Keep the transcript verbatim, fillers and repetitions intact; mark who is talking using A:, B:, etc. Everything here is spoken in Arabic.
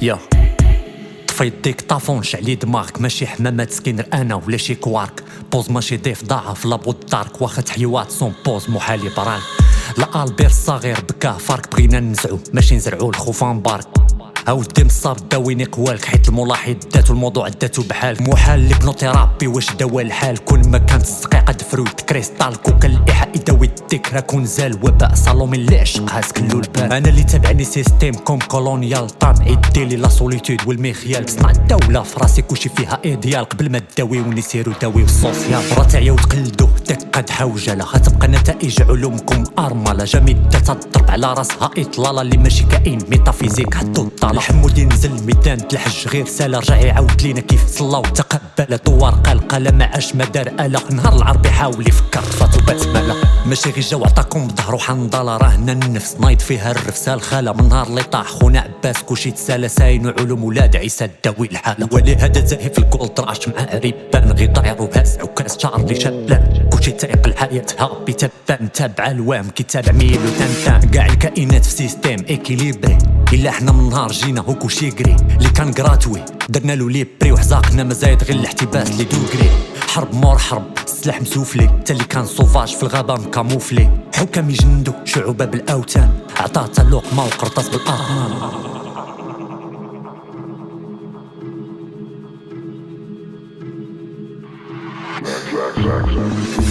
A: يا طفيت ديك طافون شعلي دماغك ماشي حمامات سكينر انا ولا شي كوارك بوز ماشي ضيف ضاعه في لابو دارك واخا تحيوات سون بوز محالي بران لا البير الصغير بكاه فارك بغينا ننزعو ماشي نزرعو الخوفان بارك اودي مصاب داويني قوالك حيت الملاحظ داتو الموضوع داتو بحال محال ليبنوثيرابي واش دوا الحال كل ما كانت السقيقه دفروت كريستال كوكا الايحاء يداوي الذكرى كون زال وباء صالومي اللي عشقها سكلو البال انا اللي تابعني سيستيم كوم كولونيال طابعي ديلي لا سوليتود والميخيال بصنع الدوله فراسي كلشي فيها ايديال قبل ما تداويو نسيرو داويو السوسيال برا تعياو تقلدو دقه حوجله غتبقى نتائج علومكم ارمله جميده تضرب على راسها اطلاله اللي ماشي كائن ميتافيزيك حطو حمودي نزل ميدان الحج غير سالا رجع يعاود لينا كيف صلى وتقبل طوار قال قال ما عاش ما دار الا نهار العربي حاول يفكر فاتو بسمله ماشي غير جا وعطاكم بظهرو حنضله راه هنا النفس نايض فيها الرفس الخاله من نهار اللي طاح خونا عباس كلشي تسالى ساين وعلوم ولاد عيسى داوي الحاله ولي هذا زاهي في الكولد راش مع ريبان غير طاير وهاس عكاز شارلي شبلان كلشي تايق الحياه هابي تبان تابع الوام كيتابع ميل وتنتان كاع الكائنات في سيستيم اكيليبري الا حنا من نهار جينا هو كلشي يجري اللي كان كراتوي درنا له لي بري وحزاقنا ما زايد غير الاحتباس لي دوغري حرب مور حرب السلاح مسوفلي حتى اللي كان صوفاج في الغابه مكاموفلي حكام يجندو شعوبه بالاوتان عطاه تا اللقمه وقرطاس بالارمان